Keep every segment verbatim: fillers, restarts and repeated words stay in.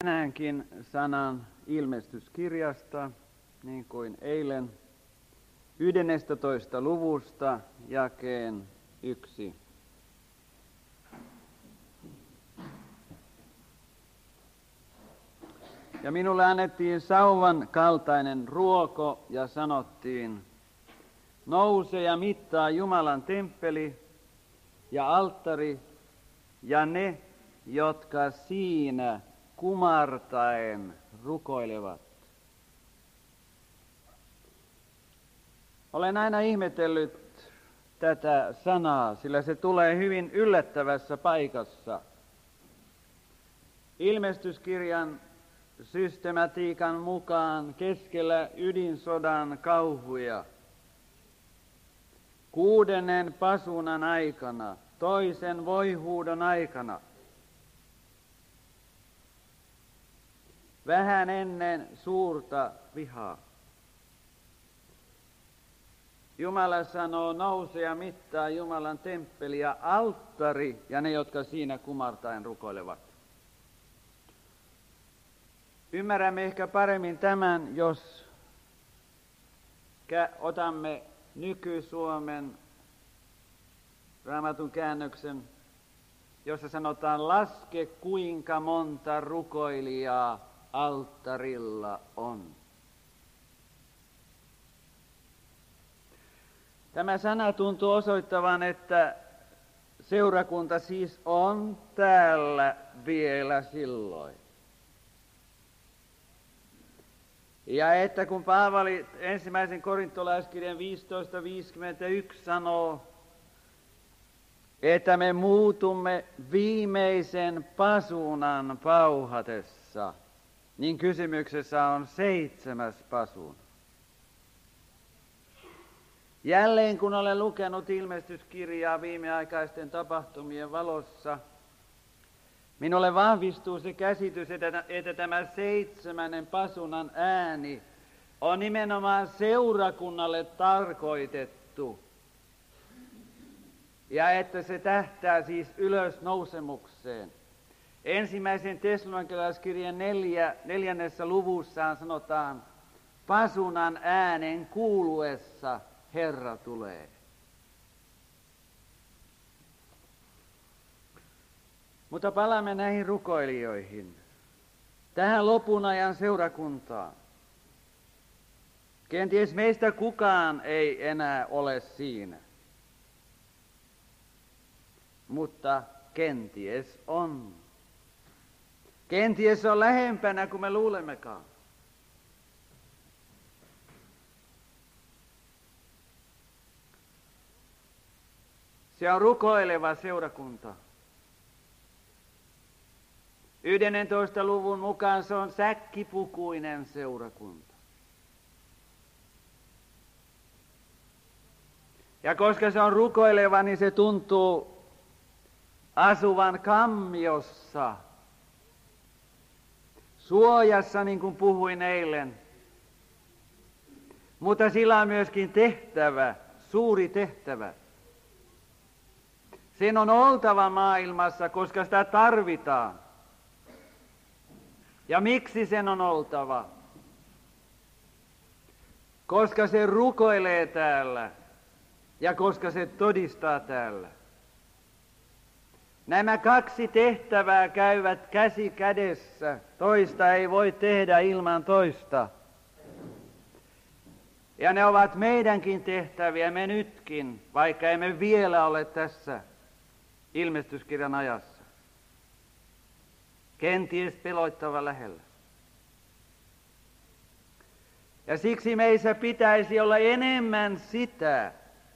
Tänäänkin sanan ilmestyskirjasta, niin kuin eilen, yhdennestätoista luvusta jakeen yksi. Ja minulle annettiin sauvan kaltainen ruoko ja sanottiin, nouse ja mittaa Jumalan temppeli ja alttari ja ne, jotka siinä kumartaen rukoilevat. Olen aina ihmetellyt tätä sanaa, sillä se tulee hyvin yllättävässä paikassa. Ilmestyskirjan systematiikan mukaan keskellä ydinsodan kauhuja, kuudennen pasunan aikana, toisen voihuudon aikana, vähän ennen suurta vihaa. Jumala sanoo, nouse ja mittaa Jumalan temppeli ja alttari ja ne, jotka siinä kumartaen rukoilevat. Ymmärrämme ehkä paremmin tämän, jos otamme nyky-Suomen Raamatun käännöksen, jossa sanotaan, laske kuinka monta rukoilijaa alttarilla on. Tämä sana tuntuu osoittavan, että seurakunta siis on täällä vielä silloin. Ja että kun Paavali ensimmäisen korintolaiskirjan viisitoista viisikymmentäyksi sanoo, että me muutumme viimeisen pasunan pauhatessa, niin kysymyksessä on seitsemäs pasuna. Jälleen kun olen lukenut ilmestyskirjaa viimeaikaisten tapahtumien valossa, minulle vahvistuu se käsitys, että, että tämä seitsemännen pasunan ääni on nimenomaan seurakunnalle tarkoitettu. Ja että se tähtää siis ylösnousemukseen. Ensimmäisen Tessalonikalaiskirjan neljä, neljännessä luvussaan sanotaan, pasunan äänen kuuluessa Herra tulee. Mutta palaamme näihin rukoilijoihin, tähän lopun ajan seurakuntaan. Kenties meistä kukaan ei enää ole siinä, mutta kenties on. Kenties on lähempänä kuin me luulemmekaan. Se on rukoileva seurakunta. yhdentoista luvun mukaan se on säkkipukuinen seurakunta. Ja koska se on rukoileva, niin se tuntuu asuvan kammiossa, suojassa, niin kuin puhuin eilen. Mutta sillä on myöskin tehtävä, suuri tehtävä. Sen on oltava maailmassa, koska sitä tarvitaan. Ja miksi sen on oltava? Koska se rukoilee täällä ja koska se todistaa täällä. Nämä kaksi tehtävää käyvät käsi kädessä. Toista ei voi tehdä ilman toista. Ja ne ovat meidänkin tehtäviä, me nytkin, vaikka emme vielä ole tässä ilmestyskirjan ajassa. Kenties peloittava lähellä. Ja siksi meissä pitäisi olla enemmän sitä,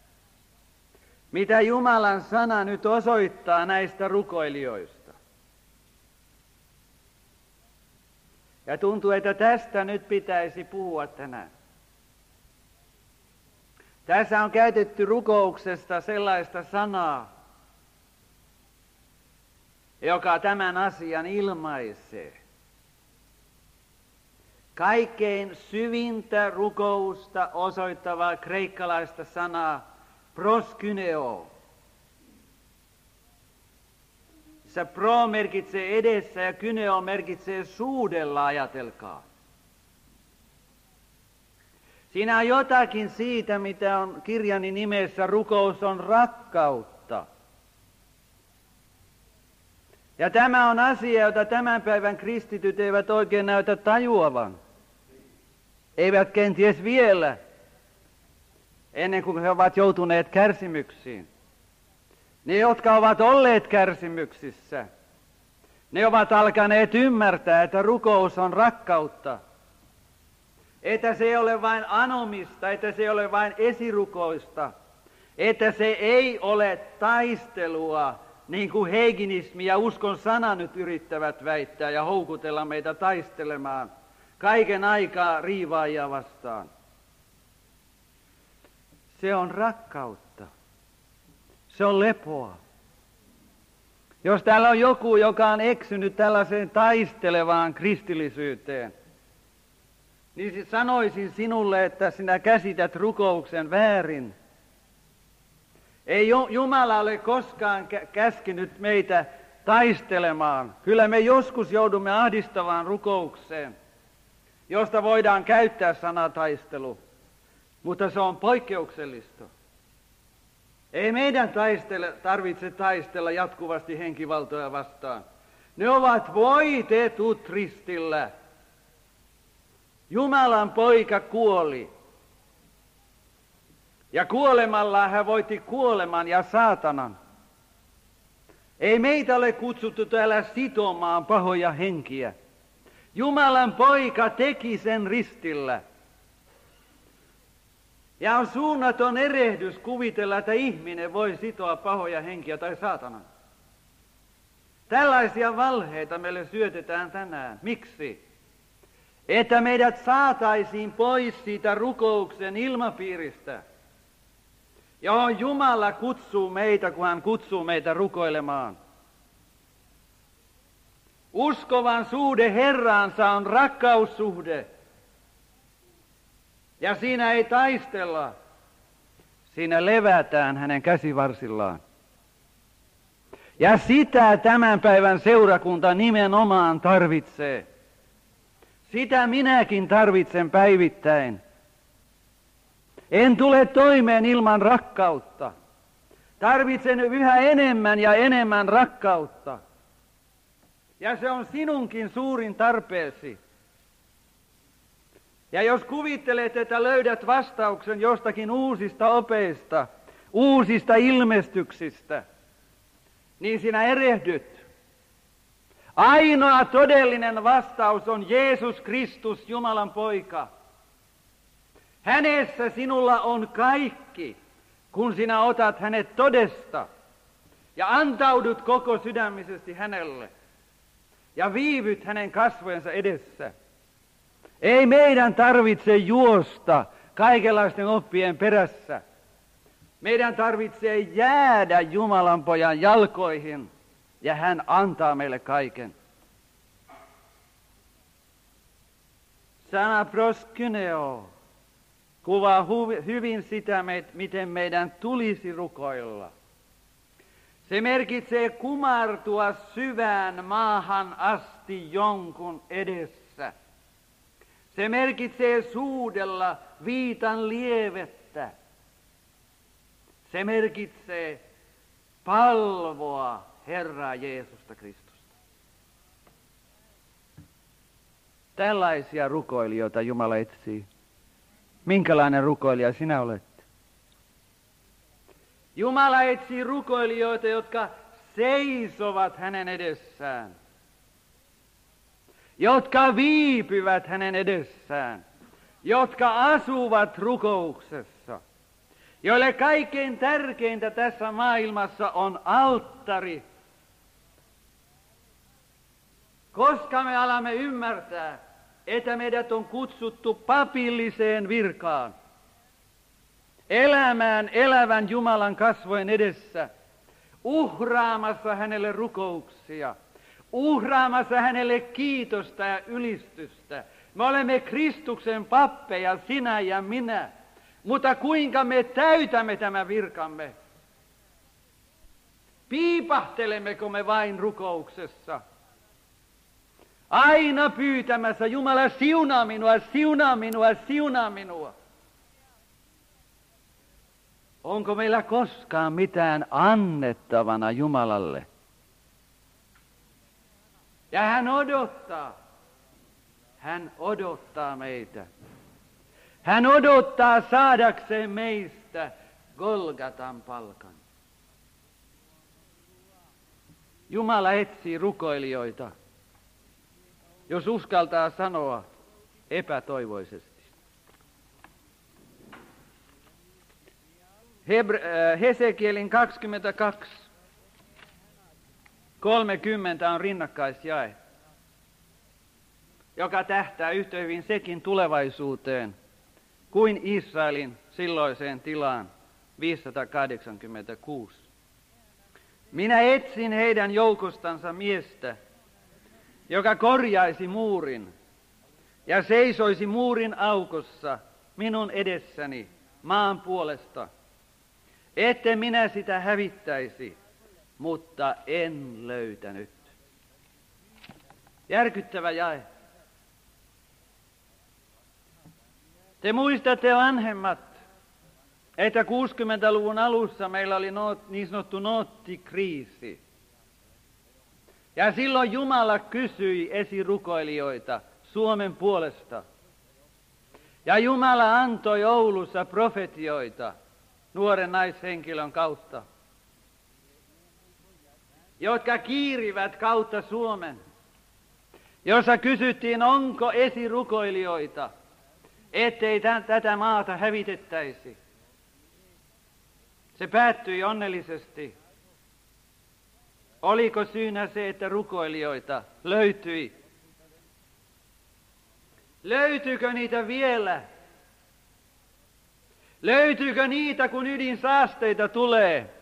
mitä Jumalan sana nyt osoittaa näistä rukoilijoista. Ja tuntuu, että tästä nyt pitäisi puhua tänään. Tässä on käytetty rukouksesta sellaista sanaa, joka tämän asian ilmaisee. Kaikkein syvintä rukousta osoittavaa kreikkalaista sanaa proskyneo. Se pro merkitsee edessä ja kyneo merkitsee suudella, ajatelkaa. Siinä on jotakin siitä, mitä on kirjani nimessä rukous on rakkautta. Ja tämä on asia, jota tämän päivän kristityt eivät oikein näytä tajuavan. Eivät kenties vielä, ennen kuin he ovat joutuneet kärsimyksiin. Ne, jotka ovat olleet kärsimyksissä, ne ovat alkaneet ymmärtää, että rukous on rakkautta. Että se ei ole vain anomista, että se ei ole vain esirukoista, että se ei ole taistelua, niin kuin heiginismi ja uskon sana nyt yrittävät väittää ja houkutella meitä taistelemaan kaiken aikaa riivaajia vastaan. Se on rakkautta. Se on lepoa. Jos täällä on joku, joka on eksynyt tällaiseen taistelevaan kristillisyyteen, niin sanoisin sinulle, että sinä käsität rukouksen väärin. Ei Jumala ole koskaan käskenyt meitä taistelemaan. Kyllä me joskus joudumme ahdistavaan rukoukseen, josta voidaan käyttää sanaa taistelu, mutta se on poikkeuksellista. Ei meidän taistele, tarvitse taistella jatkuvasti henkivaltoja vastaan. Ne ovat voitetut ristillä. Jumalan poika kuoli. Ja kuolemallaan hän voitti kuoleman ja saatanan. Ei meitä ole kutsuttu täällä sitomaan pahoja henkiä. Jumalan poika teki sen ristillä. Ja on suunnaton erehdys kuvitella, että ihminen voi sitoa pahoja henkiä tai saatanan. Tällaisia valheita meille syötetään tänään. Miksi? Että meidät saataisiin pois siitä rukouksen ilmapiiristä, johon Jumala kutsuu meitä, kun hän kutsuu meitä rukoilemaan. Uskovan suhde Herraansa on rakkaussuhde. Ja siinä ei taistella. Siinä levätään hänen käsivarsillaan. Ja sitä tämän päivän seurakunta nimenomaan tarvitsee. Sitä minäkin tarvitsen päivittäin. En tule toimeen ilman rakkautta. Tarvitsen yhä enemmän ja enemmän rakkautta. Ja se on sinunkin suurin tarpeesi. Ja jos kuvittelet, että löydät vastauksen jostakin uusista opeista, uusista ilmestyksistä, niin sinä erehdyt. Ainoa todellinen vastaus on Jeesus Kristus, Jumalan poika. Hänessä sinulla on kaikki, kun sinä otat hänet todesta ja antaudut koko sydämisesti hänelle ja viivyt hänen kasvojensa edessä. Ei meidän tarvitse juosta kaikenlaisten oppien perässä. Meidän tarvitsee jäädä Jumalan pojan jalkoihin ja hän antaa meille kaiken. Sana proskyneo kuvaa hyvin sitä, miten meidän tulisi rukoilla. Se merkitsee kumartua syvään maahan asti jonkun edessä. Se merkitsee suudella viitan lievettä. Se merkitsee palvoa Herraa Jeesusta Kristusta. Tällaisia rukoilijoita Jumala etsii. Minkälainen rukoilija sinä olet? Jumala etsii rukoilijoita, jotka seisovat hänen edessään. Jotka viipyvät hänen edessään. Jotka asuvat rukouksessa. Joille kaikkein tärkeintä tässä maailmassa on alttari. Koska me alamme ymmärtää, että meidät on kutsuttu papilliseen virkaan. Elämään elävän Jumalan kasvojen edessä. Uhraamassa hänelle rukouksia. Uhraamassa hänelle kiitosta ja ylistystä. Me olemme Kristuksen pappeja, sinä ja minä. Mutta kuinka me täytämme tämän virkamme? Piipahtelemmeko me vain rukouksessa? Aina pyytämässä, Jumala siunaa minua, siunaa minua, siunaa minua. Onko meillä koskaan mitään annettavana Jumalalle? Ja hän odottaa. Hän odottaa meitä. Hän odottaa saadakseen meistä Golgatan palkan. Jumala etsii rukoilijoita, jos uskaltaa sanoa epätoivoisesti. Hebr- äh, Hesekielin kaksikymmentäkaksi, kolmekymmentä on rinnakkaisjae, joka tähtää yhtä hyvin sekin tulevaisuuteen kuin Israelin silloiseen tilaan viisisataakahdeksankymmentäkuusi. Minä etsin heidän joukostansa miestä, joka korjaisi muurin ja seisoisi muurin aukossa minun edessäni maan puolesta, ette minä sitä hävittäisi, mutta en löytänyt. Järkyttävä jae. Te muistatte vanhemmat, että kuusikymmentäluvun alussa meillä oli niin sanottu noottikriisi. Ja silloin Jumala kysyi esirukoilijoita Suomen puolesta. Ja Jumala antoi Oulussa profetioita nuoren naishenkilön kautta, jotka kiirivät kautta Suomen, jossa kysyttiin, onko esirukoilijoita, ettei t- tätä maata hävitettäisi. Se päättyi onnellisesti. Oliko syynä se, että rukoilijoita löytyi? Löytyykö niitä vielä? Löytyykö niitä, kun ydinsaasteita tulee?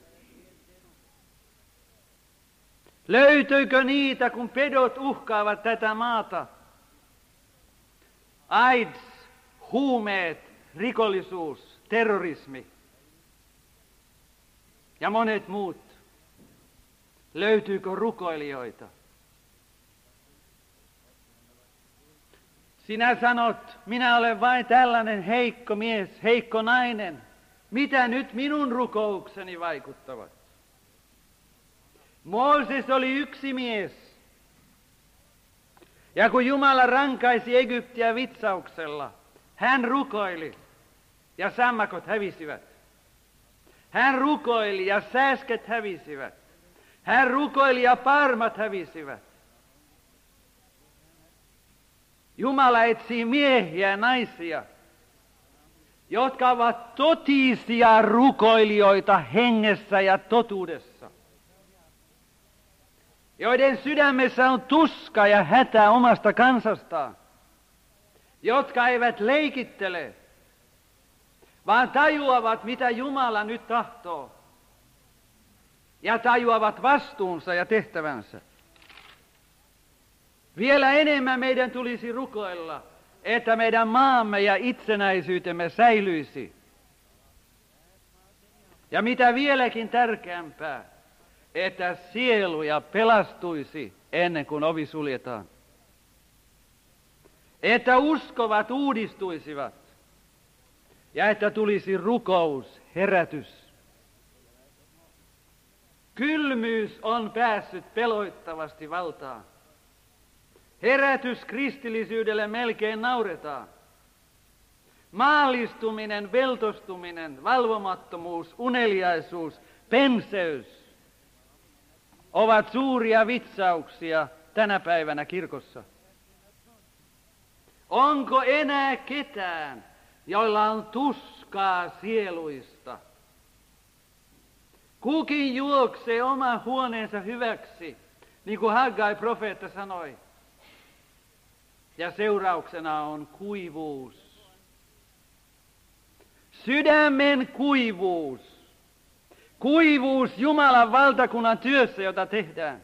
Löytyykö niitä, kun pedot uhkaavat tätä maata? AIDS, huumeet, rikollisuus, terrorismi ja monet muut. Löytyykö rukoilijoita? Sinä sanot, minä olen vain tällainen heikko mies, heikko nainen. Mitä nyt minun rukoukseni vaikuttavat? Mooses oli yksi mies. Ja kun Jumala rankaisi Egyptiä vitsauksella, hän rukoili ja sammakot hävisivät. Hän rukoili ja sääsket hävisivät. Hän rukoili ja parmat hävisivät. Jumala etsii miehiä ja naisia, jotka ovat totisia rukoilijoita hengessä ja totuudessa, joiden sydämessä on tuska ja hätä omasta kansastaan, jotka eivät leikittele, vaan tajuavat, mitä Jumala nyt tahtoo, ja tajuavat vastuunsa ja tehtävänsä. Vielä enemmän meidän tulisi rukoilla, että meidän maamme ja itsenäisyytemme säilyisi. Ja mitä vieläkin tärkeämpää, että sieluja pelastuisi ennen kuin ovi suljetaan. Että uskovat uudistuisivat ja että tulisi rukous, herätys. Kylmyys on päässyt peloittavasti valtaan. Herätys kristillisyydelle melkein nauretaan. Maallistuminen, veltostuminen, valvomattomuus, uneliaisuus, penseys ovat suuria vitsauksia tänä päivänä kirkossa. Onko enää ketään, joilla on tuskaa sieluista? Kukin juoksee oman huoneensa hyväksi, niin kuin Haggai profeetta sanoi. Ja seurauksena on kuivuus. Sydämen kuivuus. Kuivuus Jumalan valtakunnan työssä, jota tehdään.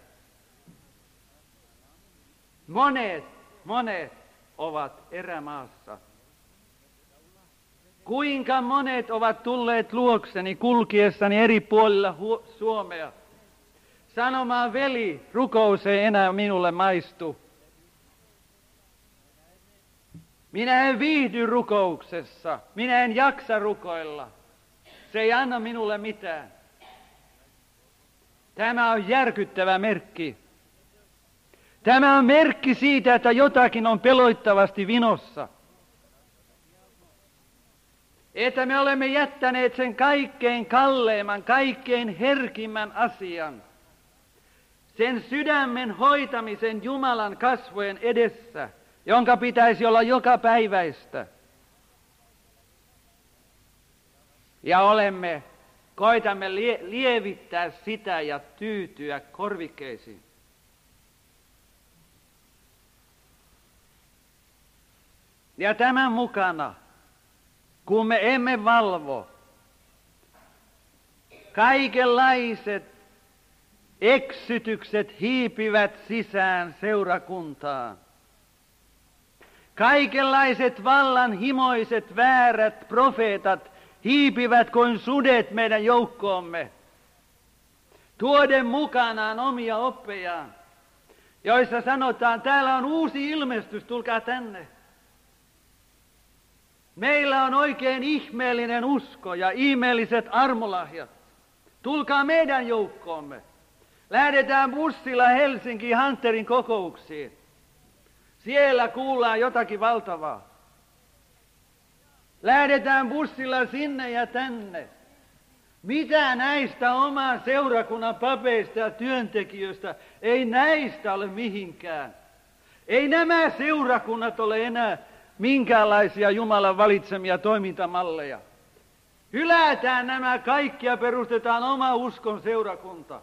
Monet, monet ovat erämaassa. Kuinka monet ovat tulleet luokseni kulkiessani eri puolilla Suomea sanomaan, veli, rukous ei enää minulle maistu. Minä en viihdy rukouksessa. Minä en jaksa rukoilla. Se ei anna minulle mitään. Tämä on järkyttävä merkki. Tämä on merkki siitä, että jotakin on peloittavasti vinossa. Että me olemme jättäneet sen kaikkein kalleimman, kaikkein herkimmän asian. Sen sydämen hoitamisen Jumalan kasvojen edessä, jonka pitäisi olla jokapäiväistä. Ja olemme, koitamme lie, lievittää sitä ja tyytyä korvikkeisiin. Ja tämän mukana, kun me emme valvo, kaikenlaiset eksytykset hiipivät sisään seurakuntaan. Kaikenlaiset vallanhimoiset väärät profeetat hiipivät kuin sudet meidän joukkoomme, tuoden mukanaan omia oppejaan, joissa sanotaan, täällä on uusi ilmestys, tulkaa tänne. Meillä on oikein ihmeellinen usko ja ihmeelliset armolahjat. Tulkaa meidän joukkoomme. Lähdetään bussilla Helsinkiin Hunterin kokouksiin. Siellä kuullaan jotakin valtavaa. Lähdetään bussilla sinne ja tänne. Mitä näistä oman seurakunnan papeista ja työntekijöistä, ei näistä ole mihinkään. Ei nämä seurakunnat ole enää minkäänlaisia Jumalan valitsemia toimintamalleja. Hylätään nämä kaikki ja perustetaan oma uskon seurakunta.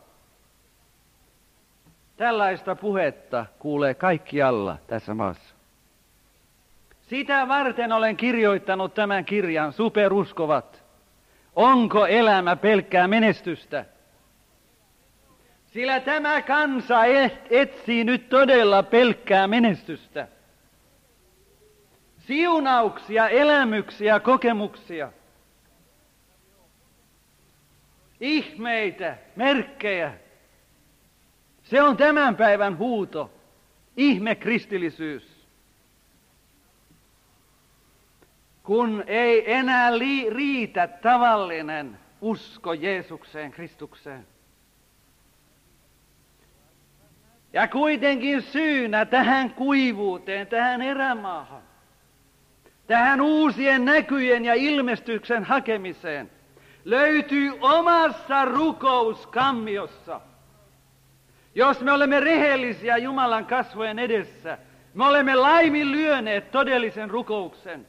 Tällaista puhetta kuulee kaikkialla tässä maassa. Sitä varten olen kirjoittanut tämän kirjan, Superuskovat. Onko elämä pelkkää menestystä? Sillä tämä kansa etsii nyt todella pelkkää menestystä. Siunauksia, elämyksiä, kokemuksia. Ihmeitä, merkkejä. Se on tämän päivän huuto. Ihme kristillisyys. Kun ei enää li- riitä tavallinen usko Jeesukseen, Kristukseen. Ja kuitenkin syynä tähän kuivuuteen, tähän erämaahan, tähän uusien näkyjen ja ilmestyksen hakemiseen, löytyy omassa rukouskammiossa. Jos me olemme rehellisiä Jumalan kasvojen edessä, me olemme laiminlyöneet todellisen rukouksen.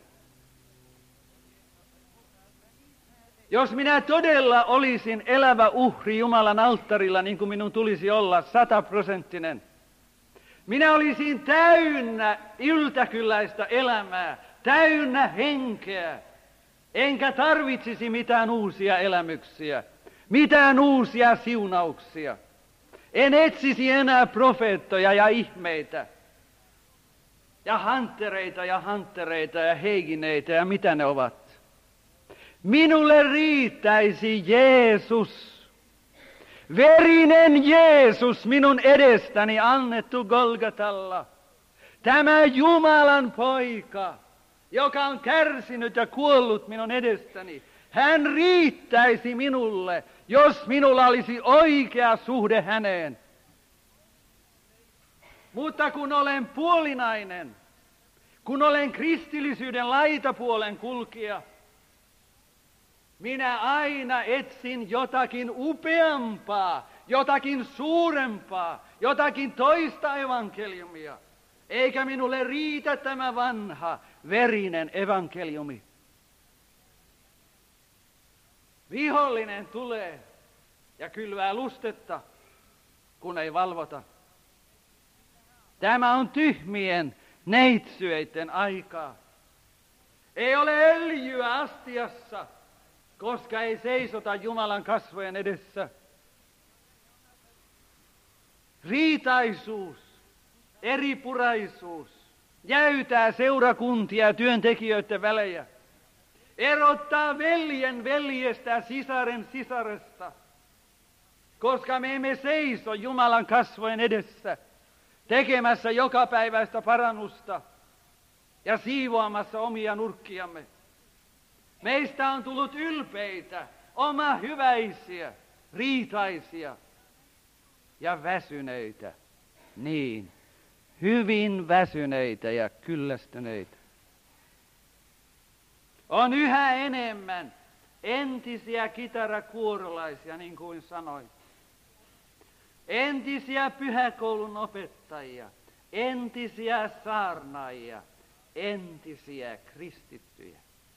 Jos minä todella olisin elävä uhri Jumalan alttarilla, niin kuin minun tulisi olla, sataprosenttinen, minä olisin täynnä yltäkylläistä elämää, täynnä henkeä, enkä tarvitsisi mitään uusia elämyksiä, mitään uusia siunauksia. En etsisi enää profeettoja ja ihmeitä, ja hanttereita ja hanttereita ja heigineitä ja mitä ne ovat. Minulle riittäisi Jeesus, verinen Jeesus minun edestäni annettu Golgatalla. Tämä Jumalan poika, joka on kärsinyt ja kuollut minun edestäni, hän riittäisi minulle, jos minulla olisi oikea suhde häneen. Mutta kun olen puolinainen, kun olen kristillisyyden laitapuolen kulkija, minä aina etsin jotakin upeampaa, jotakin suurempaa, jotakin toista evankeliumia. Eikä minulle riitä tämä vanha, verinen evankeliumi. Vihollinen tulee ja kylvää lustetta, kun ei valvota. Tämä on tyhmien neitsyöiden aikaa. Ei ole öljyä astiassa, koska ei seisota Jumalan kasvojen edessä. Riitaisuus, eripuraisuus jäytää seurakuntia ja työntekijöiden välejä. Erottaa veljen veljestä, sisaren sisaresta. koska me emme seiso Jumalan kasvojen edessä tekemässä jokapäiväistä parannusta ja siivoamassa omia nurkkiamme. Meistä on tullut ylpeitä, oma hyväisiä, riitaisia ja väsyneitä. Niin, hyvin väsyneitä ja kyllästyneitä. On yhä enemmän entisiä kitarakuorolaisia, niin kuin sanoin. Entisiä pyhäkoulun opettajia, entisiä saarnaajia, entisiä kristittyjä.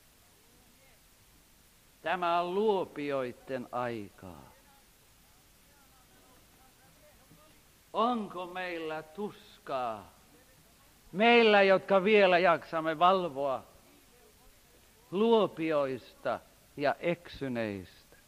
Tämä on luopioiden aikaa. Onko meillä tuskaa? Meillä, jotka vielä jaksamme valvoa luopioista ja eksyneistä.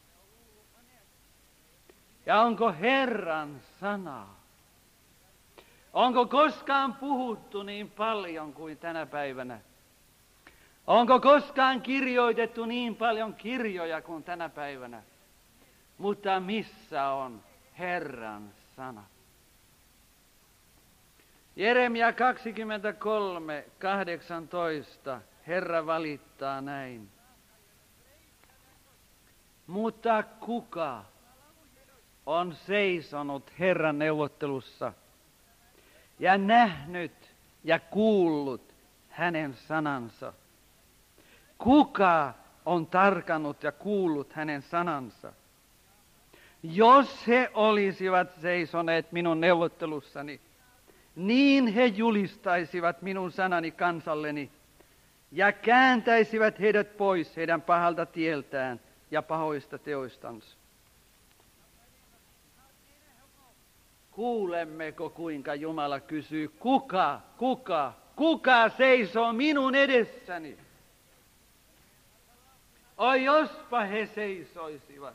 Ja onko Herran sana? Onko koskaan puhuttu niin paljon kuin tänä päivänä? Onko koskaan kirjoitettu niin paljon kirjoja kuin tänä päivänä? Mutta missä on Herran sana? Jeremia kaksikymmentäkolme, kahdeksantoista. Herra valittaa näin. Mutta kuka on seisonut Herran neuvottelussa ja nähnyt ja kuullut hänen sanansa? Kuka on tarkannut ja kuullut hänen sanansa? Jos he olisivat seisoneet minun neuvottelussani, niin he julistaisivat minun sanani kansalleni ja kääntäisivät heidät pois heidän pahalta tieltään ja pahoista teoistansa. Kuulemmeko, kuinka Jumala kysyy, kuka, kuka, kuka seisoo minun edessäni? Oi, jospa he seisoisivat.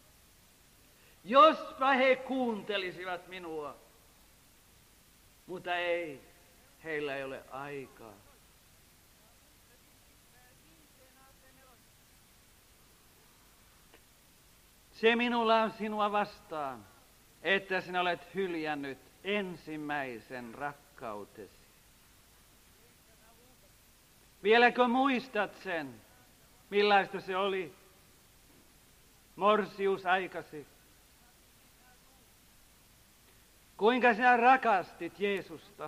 Jospa he kuuntelisivat minua. Mutta ei, heillä ei ole aikaa. Se minulla on sinua vastaan, että sinä olet hyljännyt ensimmäisen rakkautesi. Vieläkö muistat sen, millaista se oli morsiusaikasi? Kuinka sinä rakastit Jeesusta?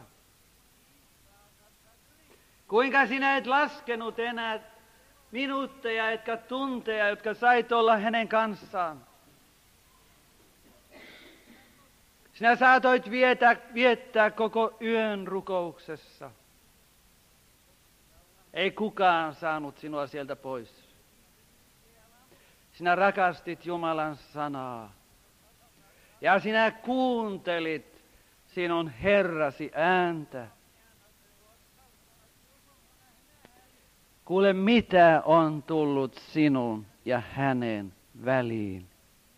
Kuinka sinä et laskenut enää minuutteja, etkä tunteja, jotka sait olla hänen kanssaan? Sinä saatoit viettää, viettää koko yön rukouksessa. Ei kukaan saanut sinua sieltä pois. Sinä rakastit Jumalan sanaa. Ja sinä kuuntelit sinun Herrasi ääntä. Kuule, mitä on tullut sinun ja hänen väliin?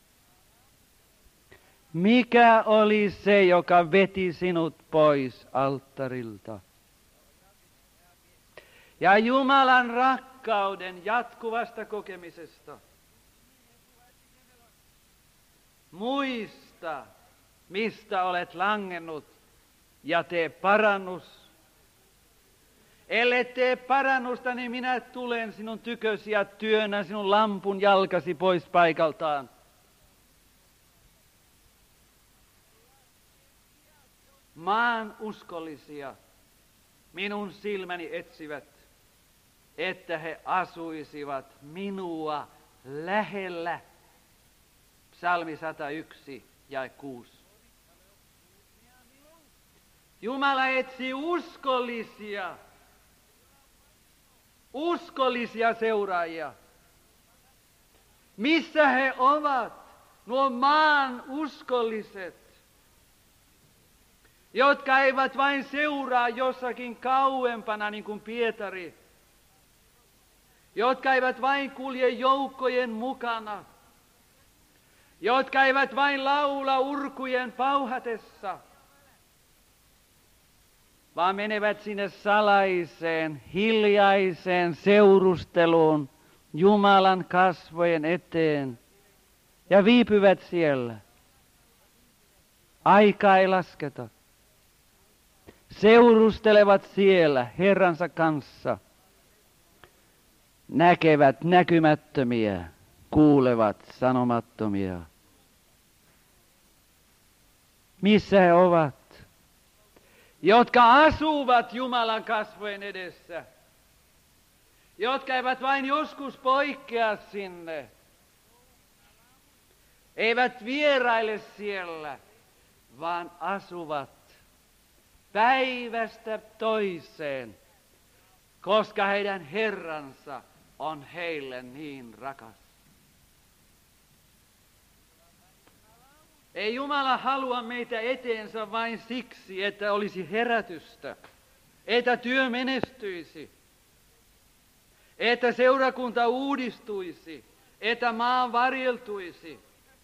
Mikä oli se, joka veti sinut pois alttarilta? Ja Jumalan rakkauden jatkuvasta kokemisesta. Muista, mistä olet langennut, ja tee parannus. Ellei tee parannusta, niin minä tulen sinun tykösi ja työnnän sinun lampun jalkasi pois paikaltaan. Maan uskollisia minun silmäni etsivät, että he asuisivat minua lähellä. Psalmi sata yksi ja kuusi. Jumala etsii uskollisia, uskollisia seuraajia. Missä he ovat, nuo maan uskolliset, jotka eivät vain seuraa jossakin kauempana niin kuin Pietari, jotka eivät vain kulje joukkojen mukana, jotka eivät vain laula urkujen pauhatessa, vaan menevät sinne salaiseen, hiljaiseen seurusteluun Jumalan kasvojen eteen ja viipyvät siellä Aikaa ei lasketa. Seurustelevat siellä Herransa kanssa. Näkevät näkymättömiä, kuulevat sanomattomia. Missä he ovat? Jotka asuvat Jumalan kasvojen edessä. Jotka eivät vain joskus poikkea sinne. Eivät vieraile siellä, vaan asuvat päivästä toiseen, koska heidän Herransa on heille niin rakas. Ei Jumala halua meitä eteensä vain siksi, että olisi herätystä, että työ menestyisi, että seurakunta uudistuisi, että maa varjeltuisi.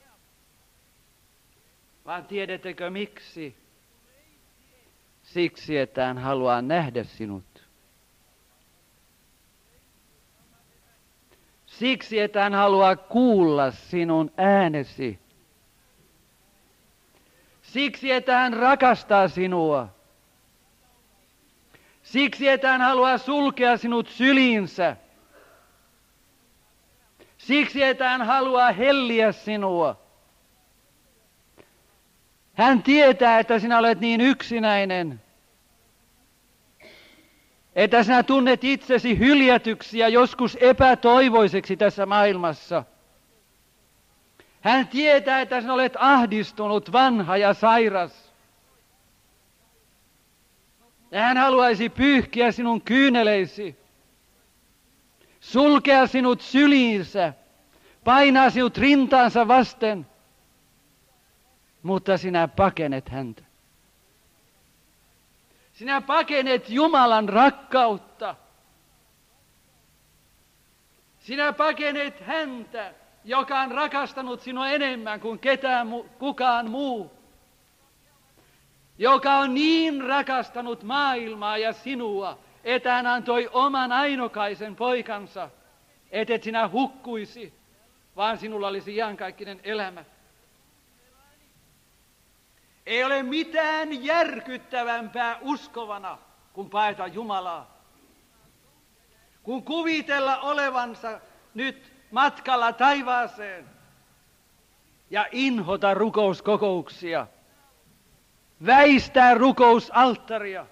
Vaan tiedättekö miksi? Siksi, että hän haluaa nähdä sinut. Siksi, että hän haluaa kuulla sinun äänesi. Siksi, että hän rakastaa sinua. Siksi, että hän haluaa sulkea sinut syliinsä. Siksi, että hän haluaa helliä sinua. Hän tietää, että sinä olet niin yksinäinen, että sinä tunnet itsesi hyljätyksi ja joskus epätoivoiseksi tässä maailmassa. Hän tietää, että sinä olet ahdistunut, vanha ja sairas. Ja hän haluaisi pyyhkiä sinun kyyneleisi, sulkea sinut syliinsä, painaa sinut rintaansa vasten, mutta sinä pakenet häntä. Sinä pakenet Jumalan rakkautta. Sinä pakenet häntä, joka on rakastanut sinua enemmän kuin ketään, kukaan muu. Joka on niin rakastanut maailmaa ja sinua, että hän antoi oman ainokaisen poikansa, et sinä hukkuisi, vaan sinulla olisi iankaikkinen elämä. Ei ole mitään järkyttävämpää uskovana kuin paeta Jumalaa. Kun kuvitella olevansa nyt matkalla taivaaseen ja inhota rukouskokouksia, väistää rukousalttaria,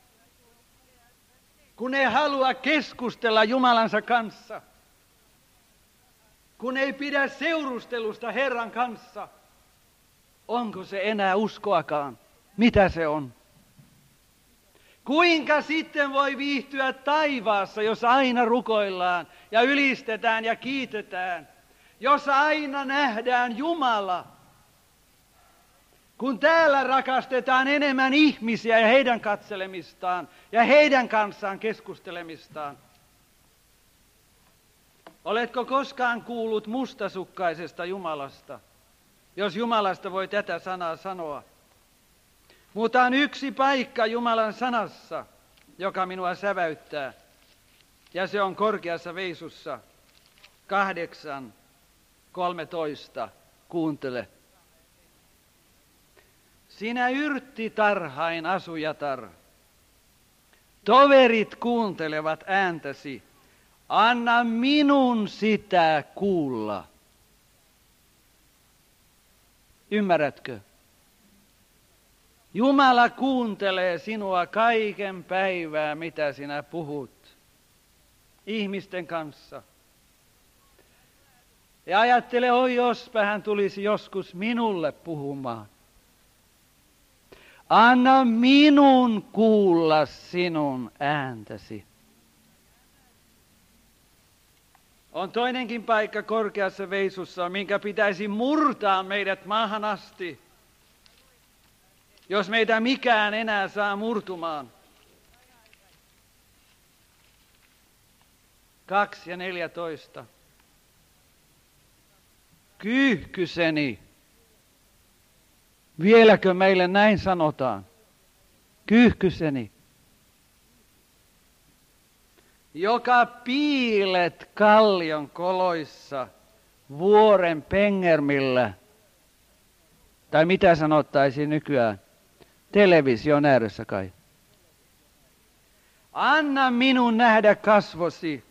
kun ei halua keskustella Jumalansa kanssa, kun ei pidä seurustelusta Herran kanssa. Onko se enää uskoakaan? Mitä se on? Kuinka sitten voi viihtyä taivaassa, jos aina rukoillaan ja ylistetään ja kiitetään, jos aina nähdään Jumala? Kun täällä rakastetaan enemmän ihmisiä ja heidän katselemistaan ja heidän kanssaan keskustelemistaan. Oletko koskaan kuullut mustasukkaisesta Jumalasta? Jos Jumalasta voi tätä sanaa sanoa. Mutta on yksi paikka Jumalan sanassa, joka minua säväyttää. Ja se on korkeassa veisussa kahdeksan, kolmetoista. Kuuntele. Sinä yrttitarhain asujatar. Toverit kuuntelevat ääntäsi. Anna minun sitä kuulla. Ymmärrätkö? Jumala kuuntelee sinua kaiken päivää, mitä sinä puhut ihmisten kanssa. Ja ajattele, oi jospa hän tulisi joskus minulle puhumaan. Anna minun kuulla sinun ääntäsi. On toinenkin paikka korkeassa veisussa, minkä pitäisi murtaa meidät maahan asti, jos meitä mikään enää saa murtumaan. Kaksi ja neljätoista. Kyyhkyseni. Vieläkö meille näin sanotaan? Kyyhkyseni. Joka piilet kallion koloissa vuoren pengermillä Tai mitä sanottaisiin nykyään? Television ääressä kai. Anna minun nähdä kasvosi.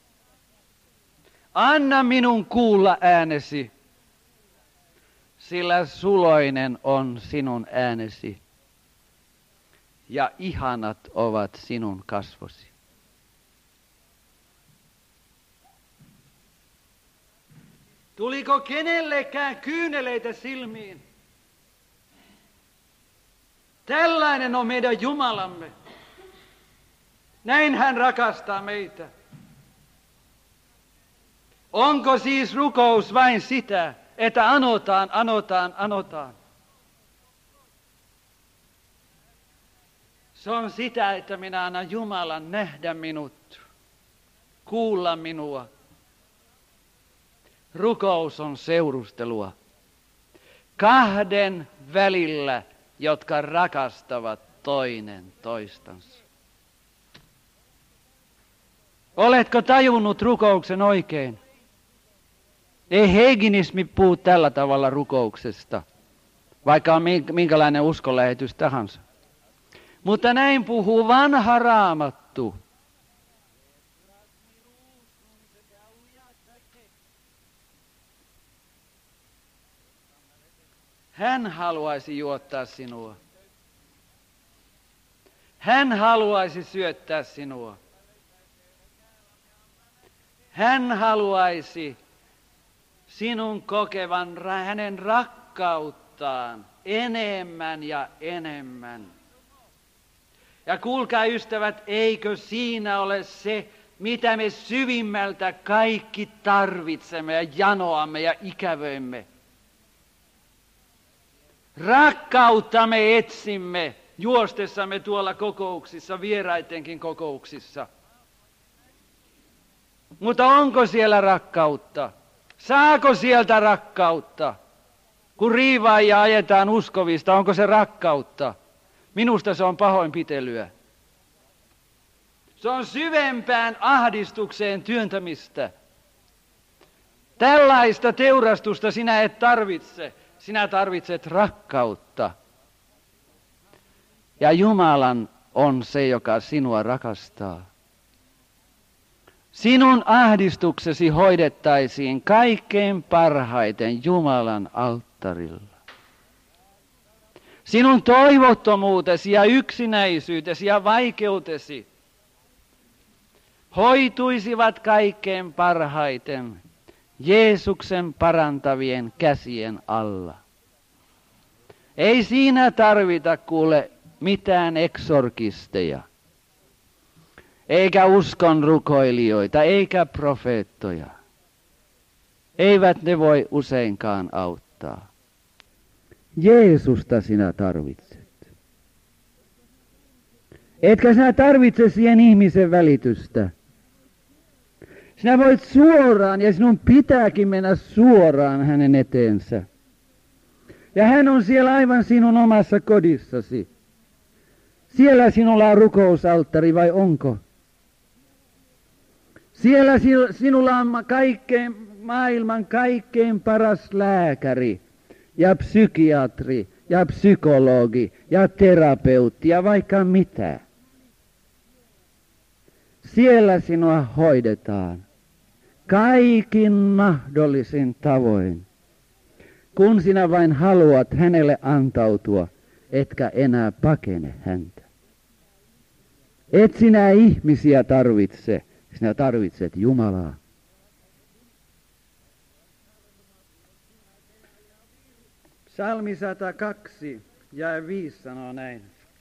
Anna minun kuulla äänesi, sillä suloinen on sinun äänesi ja ihanat ovat sinun kasvosi. Tuliko kenellekään kyyneleitä silmiin? Tällainen on meidän Jumalamme. Näin hän rakastaa meitä. Onko siis rukous vain sitä, että anotaan, anotaan, anotaan? Se on sitä, että minä annan Jumalan nähdä minut, kuulla minua. Rukous on seurustelua kahden välillä, jotka rakastavat toinen toistansa. Oletko tajunnut rukouksen oikein? Ei heiginismi puhu tällä tavalla rukouksesta, vaikka on minkälainen uskonlähetys tahansa. Mutta näin puhuu vanha Raamattu. Hän haluaisi juottaa sinua. Hän haluaisi syöttää sinua. Hän haluaisi sinun kokevan hänen rakkauttaan enemmän ja enemmän. Ja kuulkaa ystävät, eikö siinä ole se, mitä me syvimmältä kaikki tarvitsemme ja janoamme ja ikävöimme. Rakkautta me etsimme juostessamme tuolla kokouksissa, vieraitenkin kokouksissa. Mutta onko siellä rakkautta? Saako sieltä rakkautta? Kun riivaajia ajetaan uskovista, onko se rakkautta? Minusta se on pahoinpitelyä. Se on syvempään ahdistukseen työntämistä. Tällaista teurastusta sinä et tarvitse. Sinä tarvitset rakkautta. Ja Jumalan on se, joka sinua rakastaa. Sinun ahdistuksesi hoidettaisiin kaikkein parhaiten Jumalan alttarilla. Sinun toivottomuutesi ja yksinäisyytesi ja vaikeutesi hoituisivat kaikkein parhaiten Jeesuksen parantavien käsien alla. Ei siinä tarvita kuule mitään eksorkisteja, eikä uskon rukoilijoita, eikä profeettoja. Eivät ne voi useinkaan auttaa. Jeesusta sinä tarvitset. Etkä sinä tarvitse siihen ihmisen välitystä. Sinä voit suoraan, ja sinun pitääkin mennä suoraan hänen eteensä. Ja hän on siellä aivan sinun omassa kodissasi. Siellä sinulla on rukousalttari, vai onko? Siellä sinulla on kaikkein, maailman kaikkein paras lääkäri ja psykiatri ja psykologi ja terapeutti ja vaikka mitä. Siellä sinua hoidetaan kaikin mahdollisin tavoin, kun sinä vain haluat hänelle antautua, etkä enää pakene häntä. Et sinä ihmisiä tarvitse, sinä tarvitset Jumalaa. Psalmi sata kaksi ja viisi sanoo näin.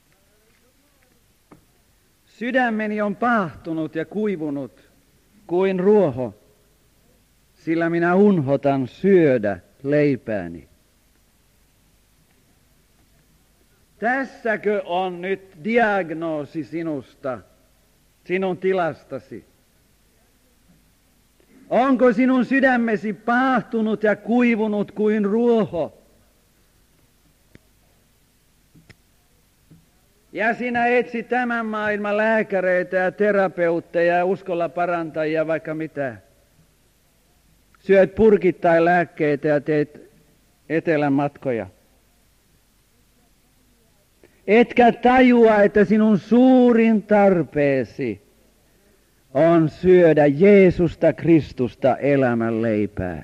Sydämeni on paahtunut ja kuivunut kuin ruoho, sillä minä unhotan syödä leipääni. Tässäkö on nyt diagnoosi sinusta, sinun tilastasi? Onko sinun sydämesi paahtunut ja kuivunut kuin ruoho? Ja sinä etsit tämän maailman lääkäreitä ja terapeutteja ja uskolla parantajia vaikka mitä. Syöt purkittain lääkkeitä ja teet etelän matkoja. etkä tajua, että sinun suurin tarpeesi on syödä Jeesusta Kristusta elämän leipää.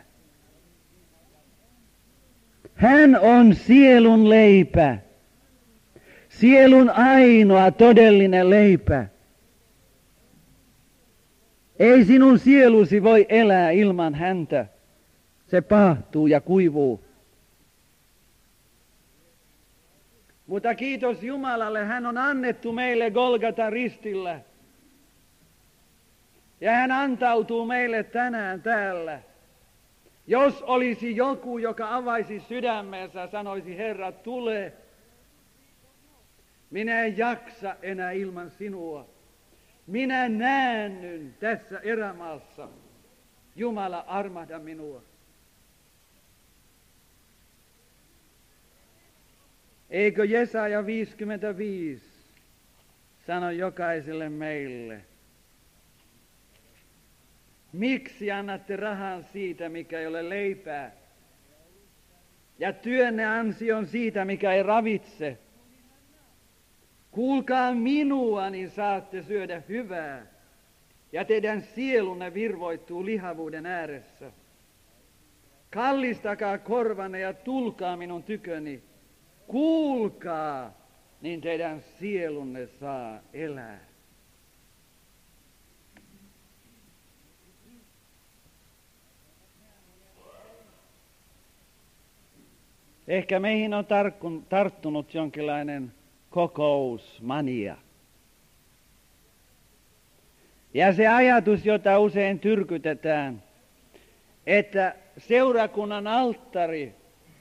Hän on sielun leipä, sielun ainoa todellinen leipä. Ei sinun sielusi voi elää ilman häntä. Se pahtuu ja kuivuu. Mutta kiitos Jumalalle, hän on annettu meille Golgatan ristillä. Ja hän antautuu meille tänään täällä. Jos olisi joku, joka avaisi sydämensä ja sanoisi, Herra, tule. Minä en jaksa enää ilman sinua. Minä näännyn tässä erämaassa. Jumala, armahda minua. Eikö Jesaja viisikymmentäviisi sano jokaiselle meille? Miksi annatte rahan siitä, mikä ei ole leipää? Ja työnne ansion siitä, mikä ei ravitse? Kuulkaa minua, niin saatte syödä hyvää, ja teidän sielunne virvoittuu lihavuuden ääressä. Kallistakaa korvanne ja tulkaa minun tyköni. Kuulkaa, niin teidän sielunne saa elää. Ehkä meihin on tarttunut jonkinlainen kokousmania. Ja se ajatus, jota usein tyrkytetään, että seurakunnan alttari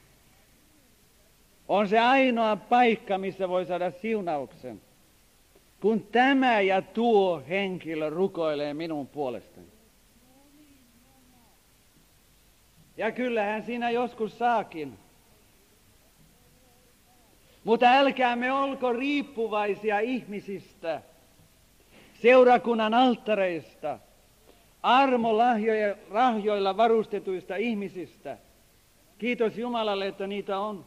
on se ainoa paikka, missä voi saada siunauksen, kun tämä ja tuo henkilö rukoilee minun puolestani. Ja kyllähän siinä joskus saakin. Mutta älkäämme olko riippuvaisia ihmisistä, seurakunnan alttareista, armolahjoilla varustetuista ihmisistä. Kiitos Jumalalle, että niitä on.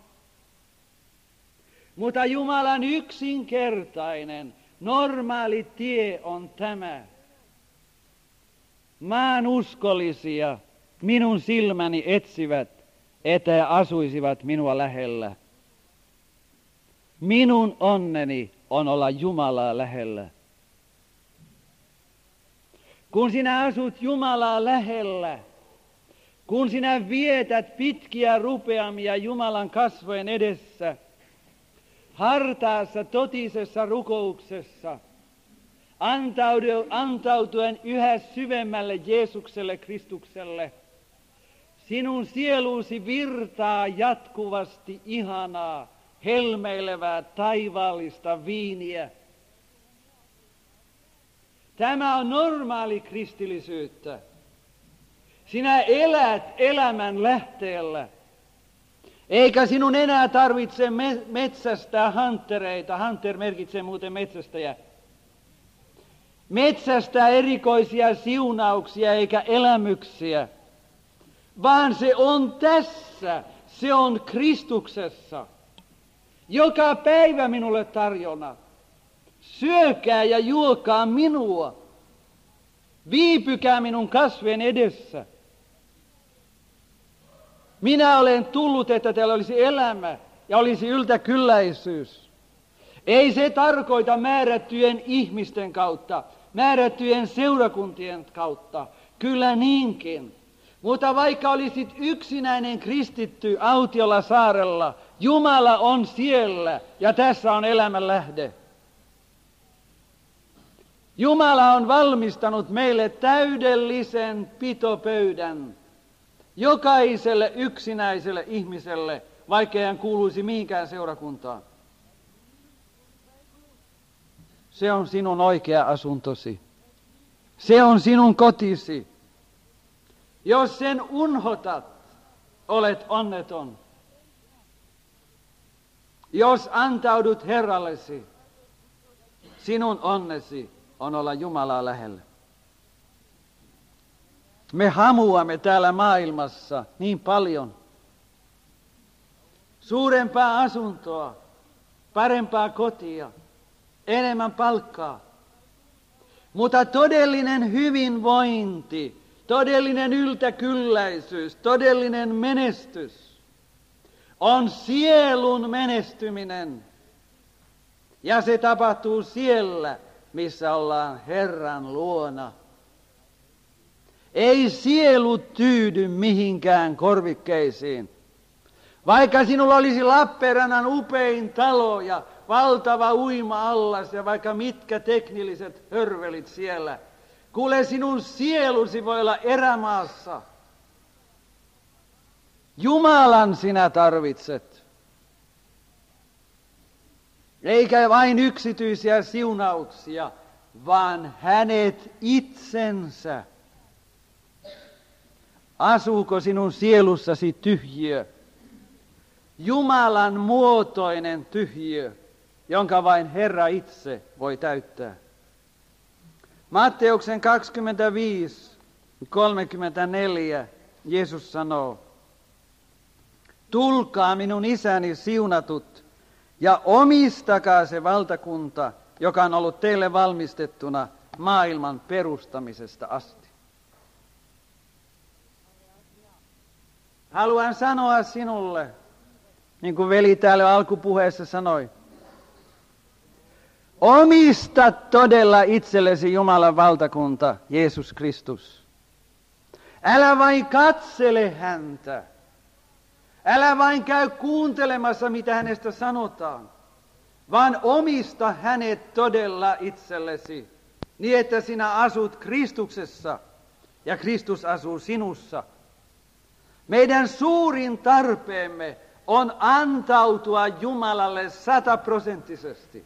Mutta Jumalan yksinkertainen, normaali tie on tämä. Maan uskollisia minun silmäni etsivät, että he asuisivat minua lähellä. Minun onneni on olla Jumalaa lähellä. Kun sinä asut Jumalaa lähellä, kun sinä vietät pitkiä rupeamia Jumalan kasvojen edessä, hartaassa totisessa rukouksessa, antautuen yhä syvemmälle Jeesukselle Kristukselle, sinun sielusi virtaa jatkuvasti ihanaa, helmeilevää taivaallista viiniä. Tämä on normaali kristillisyyttä. Sinä elät elämän lähteellä. Eikä sinun enää tarvitse metsästää hanttereita. Hunter merkitsee muuten metsästäjä. Metsästää erikoisia siunauksia eikä elämyksiä. Vaan se on tässä. Se on Kristuksessa. Joka päivä minulle tarjona. Syökää ja juokaa minua. Viipykää minun kasvien edessä. Minä olen tullut, että teillä olisi elämä ja olisi yltäkylläisyys. Ei se tarkoita määrättyjen ihmisten kautta, määrättyjen seurakuntien kautta. Kyllä niinkin. Mutta vaikka olisit yksinäinen kristitty autiolla saarella, Jumala on siellä ja tässä on elämän lähde. Jumala on valmistanut meille täydellisen pitopöydän jokaiselle yksinäiselle ihmiselle, vaikka hän kuuluisi mihinkään seurakuntaan. Se on sinun oikea asuntosi. Se on sinun kotisi. Jos sen unhotat, olet onneton. Jos antaudut Herrallesi, sinun onnesi on olla Jumalaa lähellä. Me hamuamme täällä maailmassa niin paljon. Suurempaa asuntoa, parempaa kotia, enemmän palkkaa. Mutta todellinen hyvinvointi, todellinen yltäkylläisyys, todellinen menestys on sielun menestyminen. Ja se tapahtuu siellä, missä ollaan Herran luona. Ei sielu tyydy mihinkään korvikkeisiin. Vaikka sinulla olisi Lappeenrannan upein talo ja valtava uima-allas ja vaikka mitkä teknilliset hörvelit siellä, kuule, sinun sielusi voi olla erämaassa. Jumalan sinä tarvitset. Eikä vain yksityisiä siunauksia, vaan hänet itsensä. Asuuko sinun sielussasi tyhjiö? Jumalan muotoinen tyhjiö, jonka vain Herra itse voi täyttää. Matteuksen kaksikymmentäviisi, kolmekymmentäneljä Jeesus sanoo, tulkaa minun isäni siunatut ja omistakaa se valtakunta, joka on ollut teille valmistettuna maailman perustamisesta asti. Haluan sanoa sinulle, niin kuin veli täällä alkupuheessa sanoi, omista todella itsellesi Jumalan valtakunta, Jeesus Kristus. Älä vain katsele häntä. Älä vain käy kuuntelemassa, mitä hänestä sanotaan, vaan omista hänet todella itsellesi, niin että sinä asut Kristuksessa ja Kristus asuu sinussa. Meidän suurin tarpeemme on antautua Jumalalle sataprosenttisesti.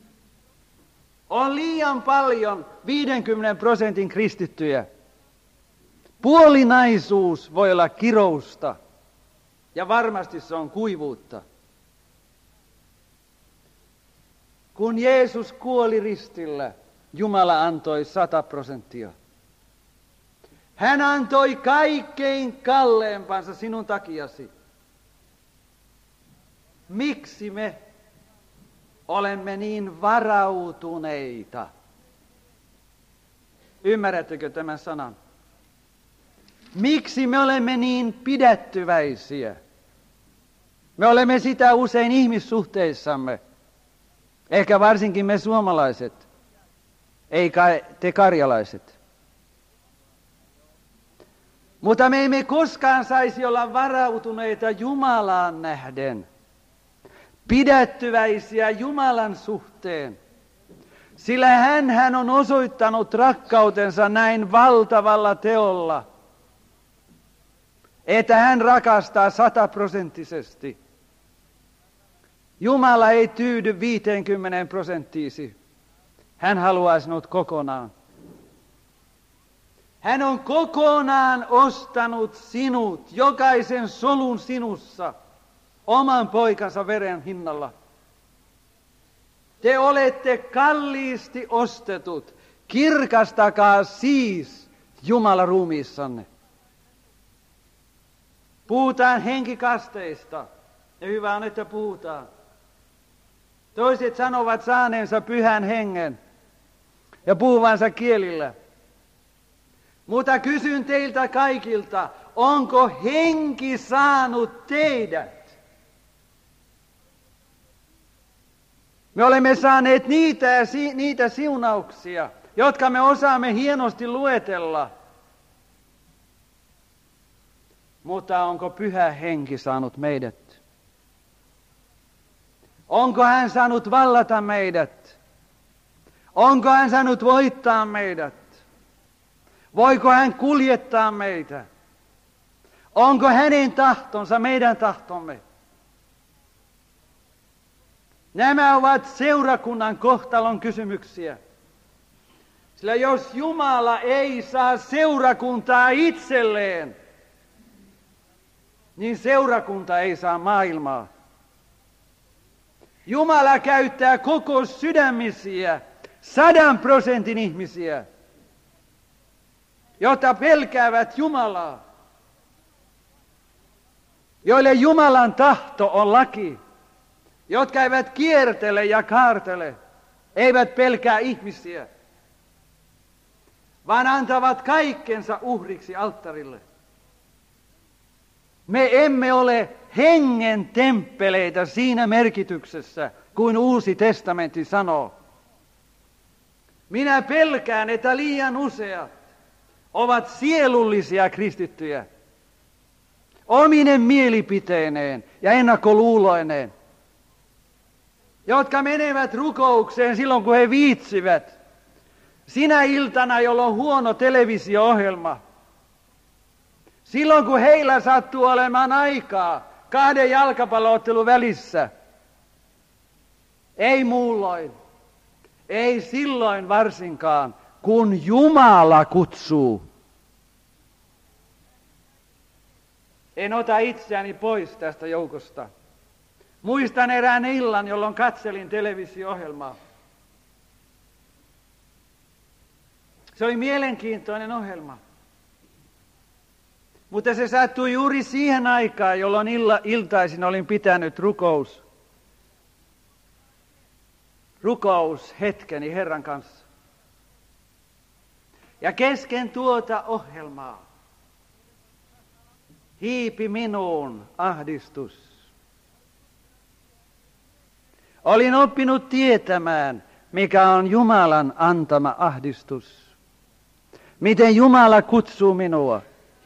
On liian paljon viidenkymmenen prosentin kristittyjä. Puolinaisuus voi olla kirousta ja varmasti se on kuivuutta. Kun Jeesus kuoli ristillä, Jumala antoi sata prosenttia. Hän antoi kaikkein kalleimpansa sinun takiasi. Miksi me olemme niin varautuneita? Ymmärrättekö tämän sanan? Miksi me olemme niin pidättyväisiä? Me olemme sitä usein ihmissuhteissamme. Ehkä varsinkin me suomalaiset, ei kai te karjalaiset. Mutta me emme koskaan saisi olla varautuneita Jumalaan nähden. Pidättyväisiä Jumalan suhteen. Sillä hän, hän on osoittanut rakkautensa näin valtavalla teolla, että hän rakastaa sataprosenttisesti. Jumala ei tyydy viiteenkymmeneen prosenttiisi. Hän haluaa sinut kokonaan. Hän on kokonaan ostanut sinut, jokaisen solun sinussa, oman poikansa veren hinnalla. Te olette kalliisti ostetut. Kirkastakaa siis Jumala ruumiissanne. Puhutaan henkikasteista, ja hyvä on, että puhutaan. Toiset sanovat saaneensa pyhän hengen ja puhuvansa kielillä. Mutta kysyn teiltä kaikilta, onko henki saanut teidät? Me olemme saaneet niitä, niitä siunauksia, jotka me osaamme hienosti luetella. Mutta onko pyhä henki saanut meidät? Onko hän saanut vallata meidät? Onko hän saanut voittaa meidät? Voiko hän kuljettaa meitä? Onko hänen tahtonsa meidän tahtomme? Nämä ovat seurakunnan kohtalon kysymyksiä. Sillä jos Jumala ei saa seurakuntaa itselleen, niin seurakunta ei saa maailmaa. Jumala käyttää koko sydämisiä, sadan prosentin ihmisiä, jotka pelkäävät Jumalaa, joille Jumalan tahto on laki, jotka eivät kiertele ja kaartele, eivät pelkää ihmisiä, vaan antavat kaikkensa uhriksi alttarille. Me emme ole hengen temppeleitä siinä merkityksessä, kuin Uusi testamentti sanoo. Minä pelkään, että liian useat ovat sielullisia kristittyjä, ominen mielipiteineen ja ennakkoluuloineen, jotka menevät rukoukseen silloin, kun he viitsivät, sinä iltana, jolloin on huono televisio-ohjelma, silloin, kun heillä sattuu olemaan aikaa kahden jalkapallo-ottelun välissä, ei muulloin, ei silloin varsinkaan, kun Jumala kutsuu. En ota itseäni pois tästä joukosta. Muistan erään illan, jolloin katselin televisio-ohjelmaa. Se oli mielenkiintoinen ohjelma. Mutta se sattui juuri siihen aikaan, jolloin illa, iltaisin olin pitänyt rukous. Rukous hetkeni Herran kanssa. Ja kesken tuota ohjelmaa hiipi minuun ahdistus. Olin oppinut tietämään, mikä on Jumalan antama ahdistus. Miten Jumala kutsuu minua.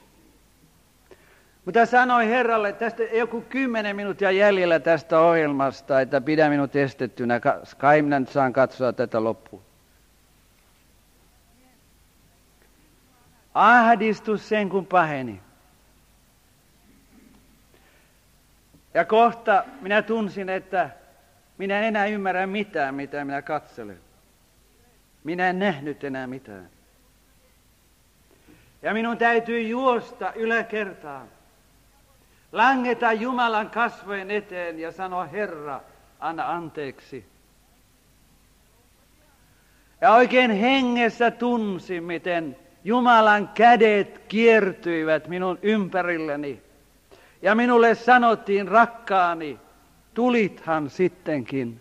Mutta sanoin Herralle, että tästä joku kymmenen minuuttia jäljellä tästä ohjelmasta, että pidä minut estettynä, kai minä nyt saan katsoa tätä loppuun. Ahdistus sen kun paheni. Ja kohta minä tunsin, että minä en enää ymmärrä mitään, mitä minä katselen. Minä en nähnyt enää mitään. Ja minun täytyy juosta yläkertaan. Langeta Jumalan kasvojen eteen ja sanoa, Herra, anna anteeksi. Ja oikein hengessä tunsin, miten Jumalan kädet kiertyivät minun ympärilleni. Ja minulle sanottiin, rakkaani, tulithan sittenkin.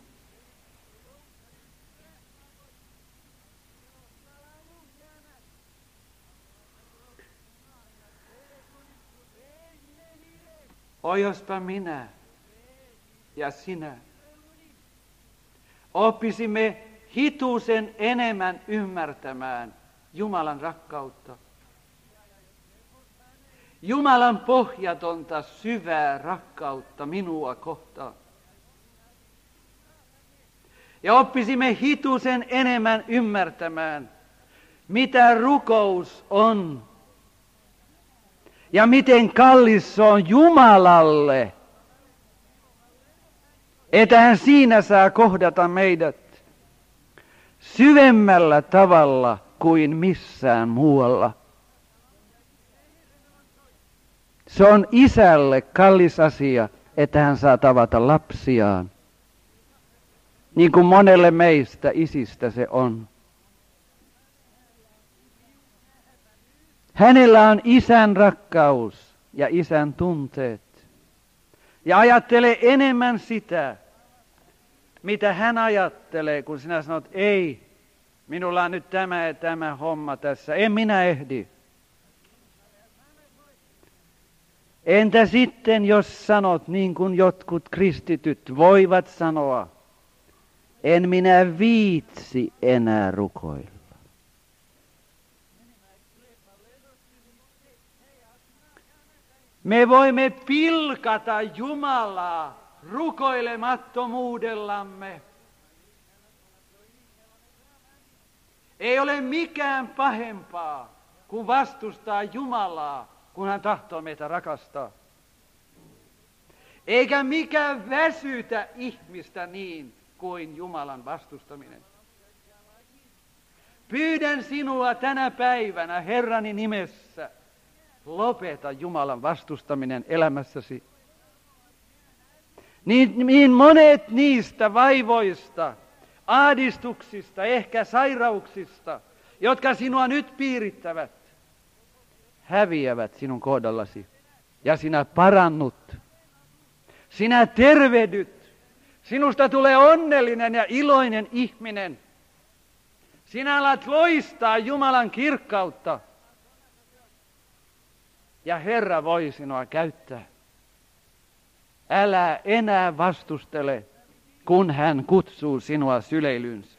Oi, jospa minä ja sinä oppisimme hitusen enemmän ymmärtämään Jumalan rakkautta. Jumalan pohjatonta syvää rakkautta minua kohtaan. Ja oppisimme hitusen enemmän ymmärtämään, mitä rukous on. Ja miten kallis se on Jumalalle, että hän siinä saa kohdata meidät syvemmällä tavalla kuin missään muualla. Se on isälle kallis asia, että hän saa tavata lapsiaan. Niin kuin monelle meistä isistä se on. Hänellä on isän rakkaus ja isän tunteet. Ja ajattele enemmän sitä, mitä hän ajattelee, kun sinä sanot, ei, minulla on nyt tämä ja tämä homma tässä, en minä ehdi. Entä sitten, jos sanot, niin kuin jotkut kristityt voivat sanoa, en minä viitsi enää rukoilla. Me voimme pilkata Jumalaa rukoilemattomuudellamme. Ei ole mikään pahempaa kuin vastustaa Jumalaa, kun hän tahtoo meitä rakastaa. Eikä mikään väsytä ihmistä niin kuin Jumalan vastustaminen. Pyydän sinua tänä päivänä Herrani nimessä, lopeta Jumalan vastustaminen elämässäsi. Niin, niin monet niistä vaivoista, ahdistuksista, ehkä sairauksista, jotka sinua nyt piirittävät, häviävät sinun kohdallasi. Ja sinä parannut, sinä tervehdyt, Sinusta tulee onnellinen ja iloinen ihminen. Sinä alat loistaa Jumalan kirkkautta. Ja Herra voi sinua käyttää. Älä enää vastustele, kun hän kutsuu sinua syleilynsä.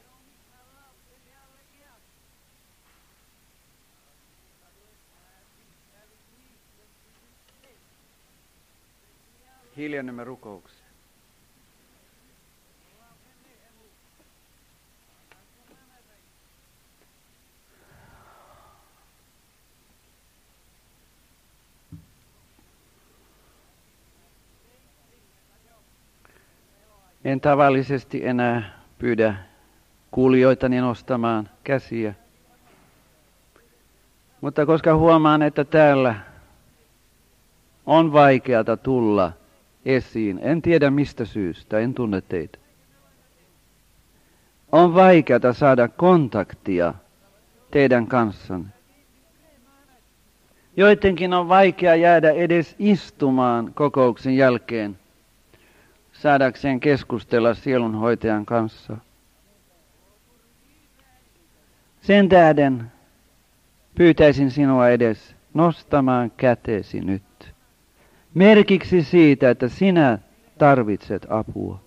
Hiljennymme rukoukseen. En tavallisesti enää pyydä kuulijoitani nostamaan käsiä. Mutta koska huomaan, että täällä on vaikeata tulla esiin, en tiedä mistä syystä, en tunne teitä. On vaikeata saada kontaktia teidän kanssanne. Joidenkin on vaikea jäädä edes istumaan kokouksen jälkeen, saadakseen keskustella sielunhoitajan kanssa. Sen tähden pyytäisin sinua edes nostamaan kätesi nyt. Merkiksi siitä, että sinä tarvitset apua.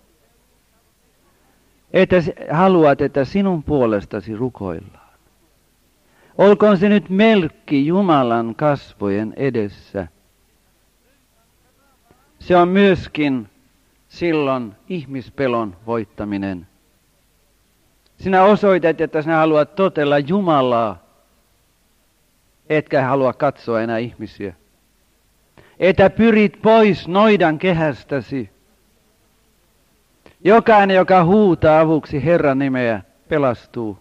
Että haluat, että sinun puolestasi rukoillaan. Olkoon se nyt merkki Jumalan kasvojen edessä. Se on myöskin silloin ihmispelon voittaminen. Sinä osoitat, että sinä haluat totella Jumalaa, etkä halua katsoa enää ihmisiä. Että pyrit pois noidan kehästäsi. Jokainen, joka huutaa avuksi Herran nimeä, pelastuu.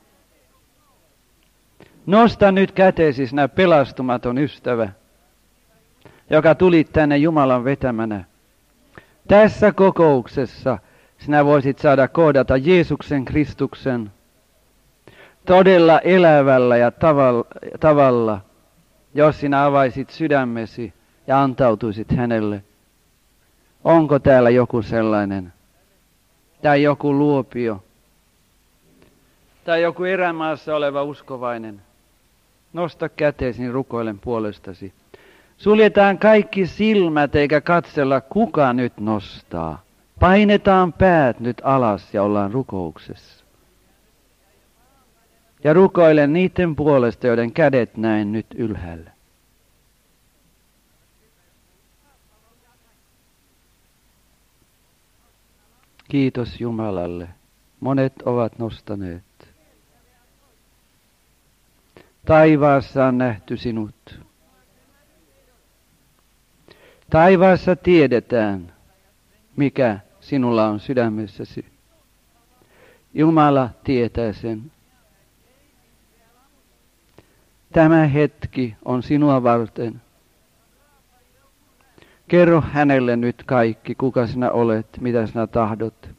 Nosta nyt kätesi, sinä pelastumaton ystävä, joka tulit tänne Jumalan vetämänä. Tässä kokouksessa sinä voisit saada kohdata Jeesuksen Kristuksen todella elävällä ja tavalla, tavalla, jos sinä avaisit sydämesi ja antautuisit hänelle. Onko täällä joku sellainen? Tai joku luopio? Tai joku erämaassa oleva uskovainen? Nosta käteesi, niin rukoilen puolestasi. Suljetaan kaikki silmät eikä katsella, kuka nyt nostaa. Painetaan päät nyt alas ja ollaan rukouksessa. Ja rukoilen niiden puolesta, joiden kädet näin nyt ylhäällä. Kiitos Jumalalle. Monet ovat nostaneet. Taivaassa on nähty sinut. Taivaassa tiedetään, mikä sinulla on sydämessäsi. Jumala tietää sen. Tämä hetki on sinua varten. Kerro hänelle nyt kaikki, kuka sinä olet, mitä sinä tahdot.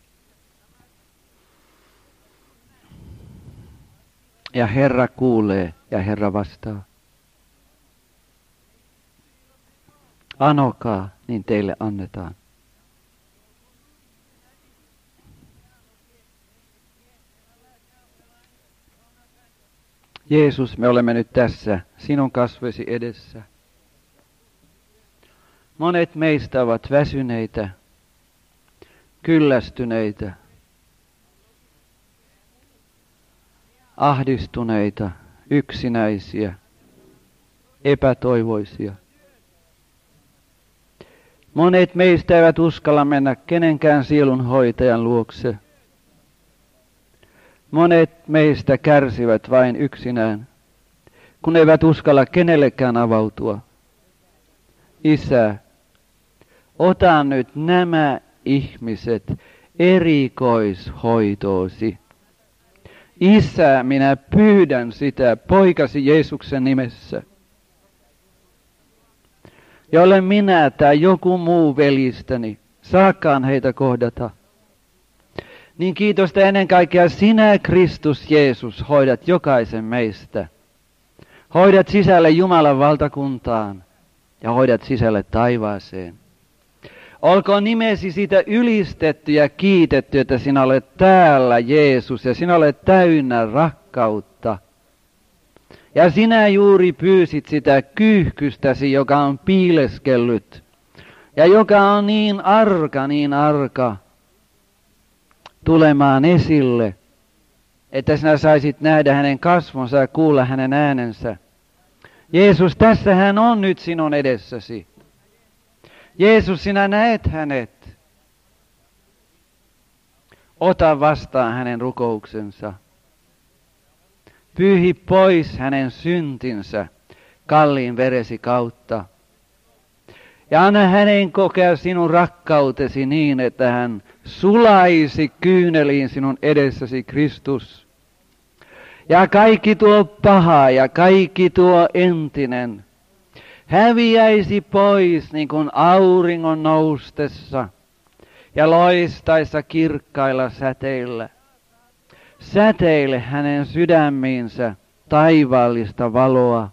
Ja Herra kuulee ja Herra vastaa. Anokaa, niin teille annetaan. Jeesus, me olemme nyt tässä sinun kasvesi edessä. Monet meistä ovat väsyneitä, kyllästyneitä, ahdistuneita, yksinäisiä, epätoivoisia. Monet meistä eivät uskalla mennä kenenkään sielunhoitajan luokse. Monet meistä kärsivät vain yksinään, kun eivät uskalla kenellekään avautua. Isä, ota nyt nämä ihmiset erikoishoitoosi. Isä, minä pyydän sitä poikasi Jeesuksen nimessä, jolle minä tai joku muu veljistäni saakaan heitä kohdata. Niin kiitosta ennen kaikkea sinä, Kristus Jeesus, hoidat jokaisen meistä. Hoidat sisälle Jumalan valtakuntaan ja hoidat sisälle taivaaseen. Olkoon nimesi siitä ylistetty ja kiitetty, että sinä olet täällä, Jeesus, ja sinä olet täynnä rakkautta. Ja sinä juuri pyysit sitä kyyhkystäsi, joka on piileskellyt, ja joka on niin arka, niin arka, tulemaan esille, että sinä saisit nähdä hänen kasvonsa ja kuulla hänen äänensä. Jeesus, tässä hän on nyt sinun edessäsi. Jeesus, sinä näet hänet. Ota vastaan hänen rukouksensa. Pyyhi pois hänen syntinsä kalliin veresi kautta. Ja anna hänen kokea sinun rakkautesi niin, että hän sulaisi kyyneliin sinun edessäsi, Kristus. Ja kaikki tuo paha ja kaikki tuo entinen häviäisi pois niin kuin auringon noustessa ja loistaessa kirkkailla säteillä. Säteile hänen sydämiinsä taivaallista valoa.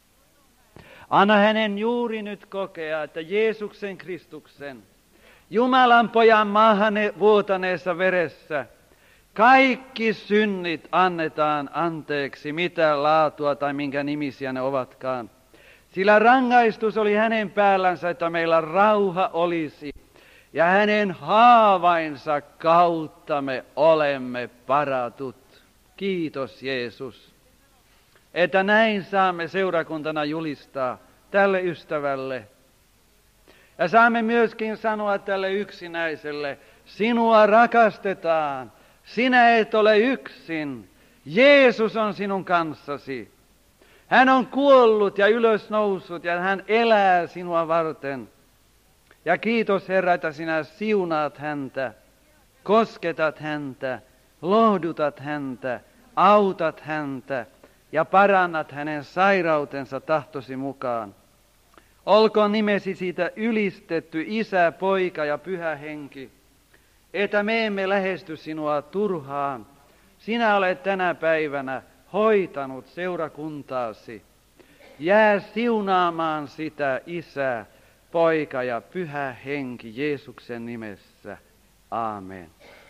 Anna hänen juuri nyt kokea, että Jeesuksen Kristuksen, Jumalan pojan maahan vuotaneessa veressä, kaikki synnit annetaan anteeksi, mitä laatua tai minkä nimisiä ne ovatkaan. Sillä rangaistus oli hänen päällänsä, että meillä rauha olisi, ja hänen haavainsa kautta me olemme paratut. Kiitos Jeesus, että näin saamme seurakuntana julistaa tälle ystävälle. Ja saamme myöskin sanoa tälle yksinäiselle, sinua rakastetaan, sinä et ole yksin, Jeesus on sinun kanssasi. Hän on kuollut ja ylösnoussut ja hän elää sinua varten. Ja kiitos Herra, että sinä siunaat häntä, kosketat häntä, lohdutat häntä, autat häntä ja parannat hänen sairautensa tahtosi mukaan. Olkoon nimesi siitä ylistetty Isä, Poika ja Pyhä Henki, että me emme lähesty sinua turhaan. Sinä olet tänä päivänä hoitanut seurakuntaasi. Jää siunaamaan sitä Isä, Poika ja Pyhä Henki Jeesuksen nimessä. Aamen.